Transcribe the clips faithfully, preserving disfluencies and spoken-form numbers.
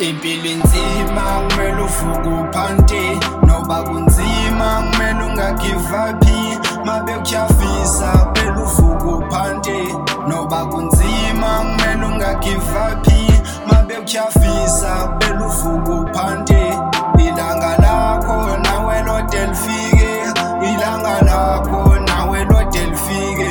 Impilo inzima kumele uvuke uphante, noba kunzima kumele ungagive up. Mabe kutyhafisa kumele uvuke uphante, noba kunzima kumele ungagive up. Mabe kutyhafisa kumele uvuke uphante. Ilanga lakho nawe lode lifike, ilanga lakho nawe lode lifike.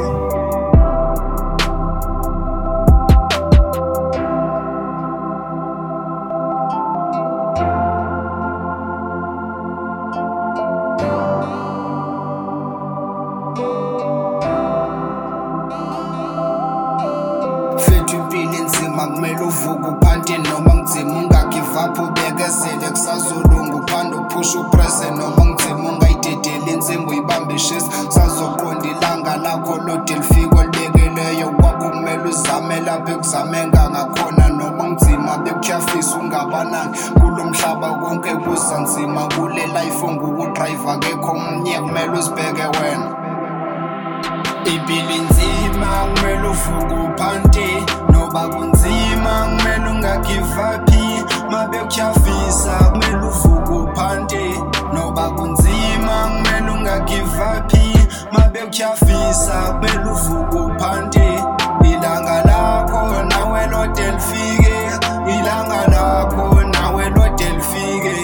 Fethu impilo inzima kumele uvuke uphante, noma kunzima ungagive up, ubekezele kusazolunga. Uphande uphushe upresse, noma kunzima ungayidedeli insimbi uyibambe ishisa. Sazoqonda ilanga lakho lode lifike olibekeleyo kwakho, kumele uzame lapho ekuzame ngakhona. Noma kunzima bekutyhafisa ungabanani, kulo mhlaba konke kuza nzima. Kule life ongukudrayiva akekho omnye, kumele uzibheke wena. Impilo inzima kumele uvuke uphante, noba kunzima kumele ungagive up. Mabe kutyhafisa kumele uvuke uphante, noba kunzima kumele ungagive up. Mabe kutyhafisa kumele uvuke uphante. Ilanga lakho nawe lode lifike, ilanga lakho nawe lode lifike.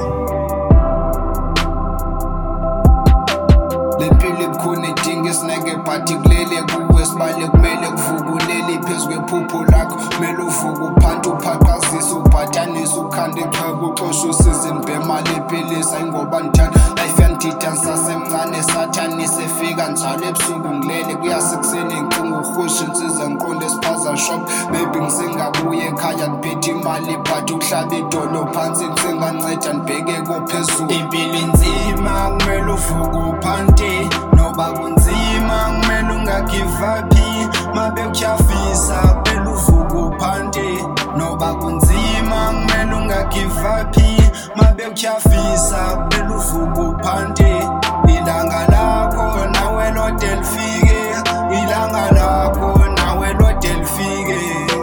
Lempilo ibukhona idinga isineke but kulele kuwe sibale, kumele kuvukulele phezu kwephupho lakho. Kumele uvuke uphante, uphaqazise, ubhatanise, ukhande ichweba, uxoshe usizini bemali epilisa. Ingoba ndithanda life yanditha ngisasemncane, sathane sefika njalo ebusuku ngilele. Kuyasekuseni ngicinga urhusha insiza ngiqonde espaza shop. Maybe ngisengabuye ekhaya ndiphethe imali but ukuhlaba idolo phansi ngisenganceda ndibheke kophezulu. Impilo inzima kumele uvuke uphante, noba kunzima kumele ungagive up. Mabe kutyhafisa kumele uvuke uphante, noba kunzima kumele ungagive up. Mabe kutyhafisa kumele uvuke uphante. Ilanga lakho nawe lode lifike, ilanga lakho nawe lode lifike.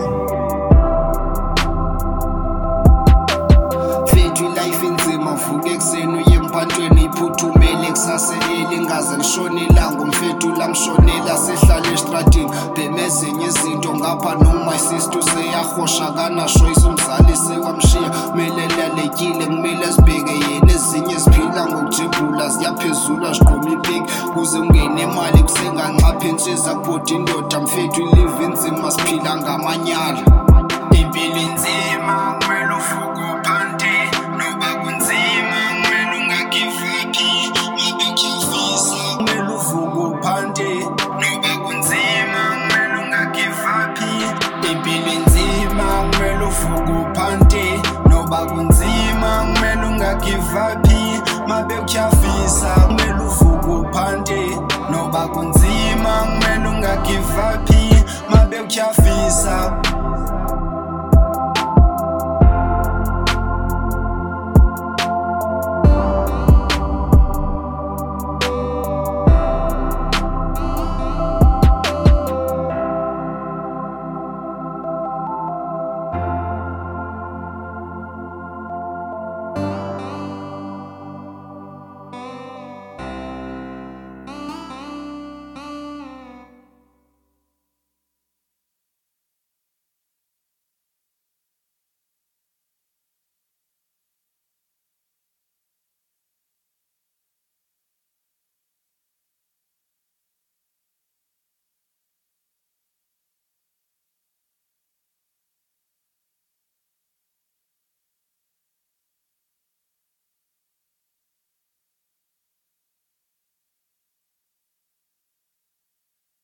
Fethu life inzima, vuke ekuseni uye emphantweni, iphuthumele kusasa elingaze lishone ilanga. Umfethu lamshonela sehlala estradini, bheme ezinye izinto ngapha noma isistu seyarhosha kanashoyisa. Umzali sewamshiya, kumele laletyile, kumele sibheke yena. Ezinye ziphila ngokujibula, ziyaphezulu azigquma ipiki kuze ungene imali kusengancapha intshiza kubhodi indoda. Mfethu ilive inzima, siphila ngamanyala. Impilo inzima kumele uvuke uphante, noba kunzima kumele ungagive up. Mabe kutyhafisa kumele uvuke uphante, noba kunzima kumele ungagive up. Impilo inzima kumele uvuke uphante, noba kunzima kumele ungagive up. Mabe kutyhafisa kumele uvuke uphante, noba kunzima kumele ungagive up. Mabe kutyhafisa